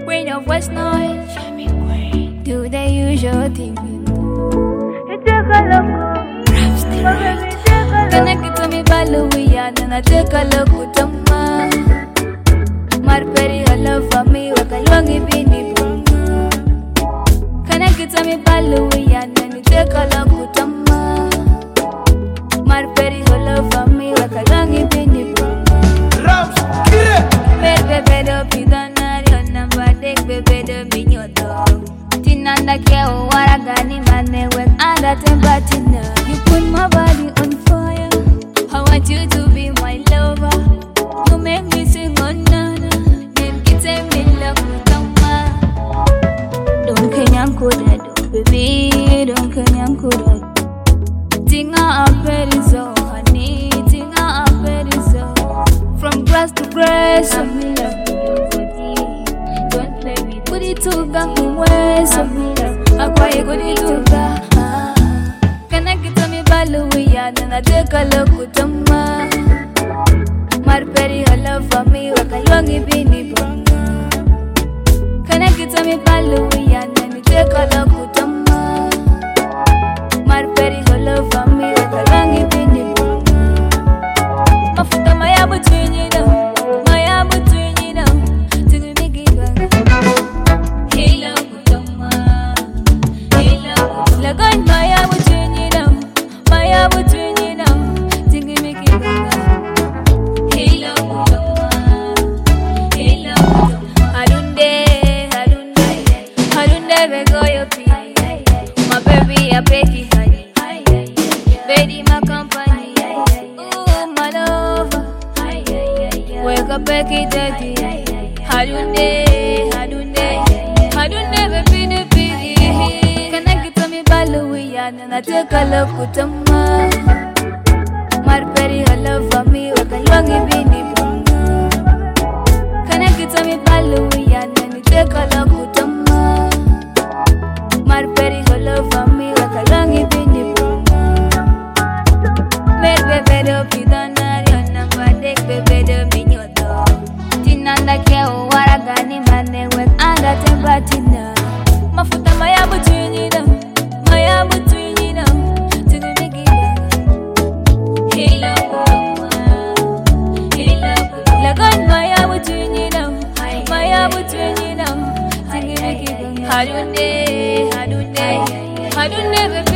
Queen of West Nile, do the usual thing. Connect to me, Baluia, and I take a look with Tama. Marperi, her love for me, like a young ibini. Connect to me, Baluia, and I take a look with Tama. Marperi, her love for me, like a young ibini. Baby, don't be done, your number, take baby, don't be your dog. Tinanda keo, waragani, mane, when under tembatina. You put my body on fire. I want you to be my lover. You make me sing on nana. Then get me love kama. Don't kenyang kuda, baby. Don't kenyang kuda. Tinga aperizo, honey. Tinga aperizo. From grass to grass, I'm in love with your body. Don't play with put it to the ways. I'm in love. I quite good it to the. Can I get me Baluia? Then I take a look with Tama. Marperi, her love for me, like a young ibini. Can I get me Baluia? Then I take a look with Tama. Marperi, her love for me, like a young ibini. Mafuta maya between you now, maya between you now. Till we make it back. Hey love with Tama, hey love. Lagoy maya between you now, maya between you now. Till we make it back. Hey love with Tama, hey love. Harunde bego yo pi. My baby I beg you honey, baby my company. Ooh my lover. Wake up, Becky, daddy. Harunde, baby, the baby. Can I get to me, Baluia? And I take a look with Tama. Marperi, her love for me, like a young ibini. Can I get to me, Baluia? And I take a look with Tama. Marperi, her love for me, like a young ibini. Baby, don't be done, your number, take baby, don't be your dog. Tinanda keo, waragani, mane, when under tembatina. Mafuta maya between you now, maya between you now. Till we make it back. Hey love, hey love. Lagoy maya between you now, maya between you now. Till we make it back. Harunde, baby.